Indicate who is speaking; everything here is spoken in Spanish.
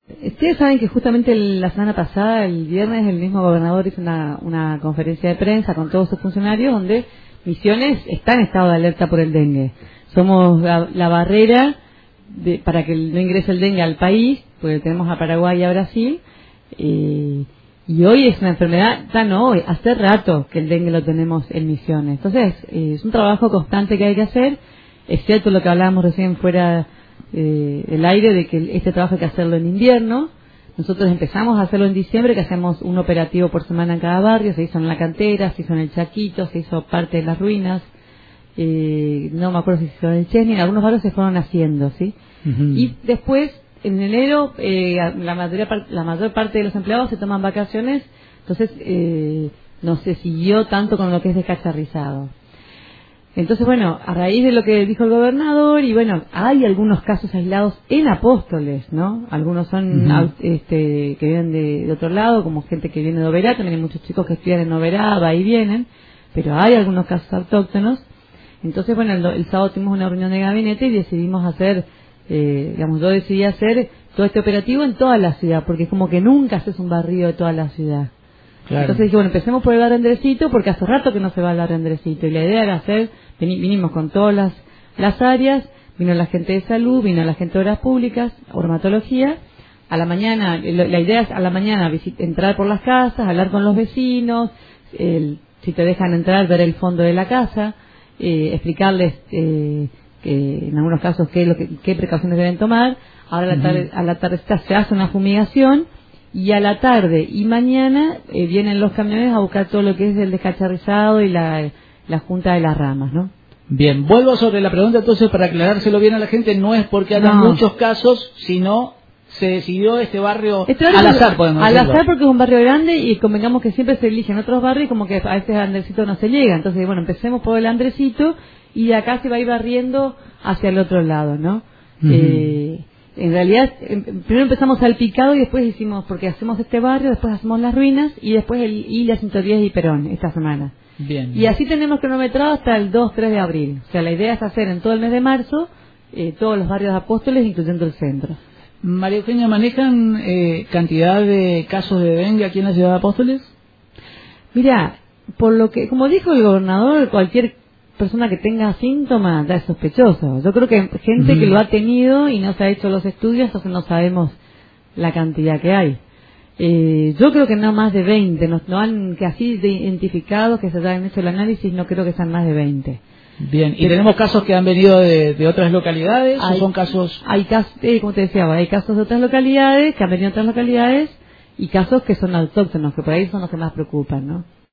Speaker 1: Ustedes saben que justamente la semana pasada, el viernes, el mismo gobernador hizo una conferencia de prensa con todos sus funcionarios donde Misiones está en estado de alerta por el dengue. Somos la barrera para que no ingrese el dengue al país, porque tenemos a Paraguay y a Brasil, y hoy es una enfermedad, no hoy, hace rato que el dengue lo tenemos en Misiones. Entonces, es un trabajo constante que hay que hacer. Es cierto lo que hablábamos recién fuera el aire de que este trabajo hay que hacerlo en invierno. Nosotros empezamos a hacerlo en diciembre, que hacemos un operativo por semana en cada barrio. Se hizo en La Cantera, se hizo en el Chaquito, se hizo parte de las ruinas, no me acuerdo si se hizo en el Chesney, en algunos barrios se fueron haciendo, ¿sí? Y después, en enero, la mayor parte de los empleados se toman vacaciones, entonces no se siguió tanto con lo que es descacharrizado. Entonces, bueno, a raíz de lo que dijo el gobernador, y bueno, hay algunos casos aislados en Apóstoles, ¿no? Algunos son que vienen de otro lado, como gente que viene de Oberá, también hay muchos chicos que estudian en Oberá, va y vienen, pero hay algunos casos autóctonos. Entonces, bueno, el sábado tuvimos una reunión de gabinete y decidimos hacer, yo decidí hacer todo este operativo en toda la ciudad, porque es como que nunca haces un barrido de toda la ciudad. Claro. Entonces dije, bueno, empecemos por el barrio Andresito, porque hace rato que no se va al barrio Andresito, y la idea era vinimos con todas las áreas, vino la gente de salud, vino la gente de obras públicas, ormatología. A la mañana, la idea es a la mañana entrar por las casas, hablar con los vecinos, si te dejan entrar, ver el fondo de la casa, explicarles que en algunos casos qué precauciones deben tomar. Ahora a la tarde se hace una fumigación, y a la tarde y mañana vienen los camiones a buscar todo lo que es el descacharrizado y la junta de las ramas, ¿no?
Speaker 2: Bien, vuelvo sobre la pregunta entonces para aclarárselo bien a la gente. No es porque haya muchos casos, sino se decidió este barrio al azar, podemos decirlo.
Speaker 1: Al azar, porque es un barrio grande y convengamos que siempre se eligen otros barrios, como que a veces Andresito no se llega. Entonces, bueno, empecemos por el Andresito y de acá se va a ir barriendo hacia el otro lado, ¿no? En realidad, primero empezamos al Picado y después hicimos, porque hacemos este barrio, después hacemos las ruinas y después el Ilia 110 y Perón esta semana.
Speaker 2: Bien.
Speaker 1: Y así tenemos cronometrado hasta el 2-3 de abril. O sea, la idea es hacer en todo el mes de marzo todos los barrios de Apóstoles, incluyendo el centro.
Speaker 2: María Eugenia, ¿manejan cantidad de casos de dengue aquí en la ciudad de Apóstoles?
Speaker 1: Mira, por lo que, como dijo el gobernador, cualquier persona que tenga síntomas ya es sospechoso. Yo creo que hay gente que lo ha tenido y no se ha hecho los estudios, entonces no sabemos la cantidad que hay. Yo creo que no más de 20, no han que así identificado, que se hayan hecho el análisis, no creo que sean más de 20.
Speaker 2: Bien, ¿y tenemos casos que han venido de otras localidades o son casos?
Speaker 1: Hay casos, como te decía, hay casos de otras localidades, que han venido de otras localidades, y casos que son autóctonos, que por ahí son los que más preocupan, ¿no?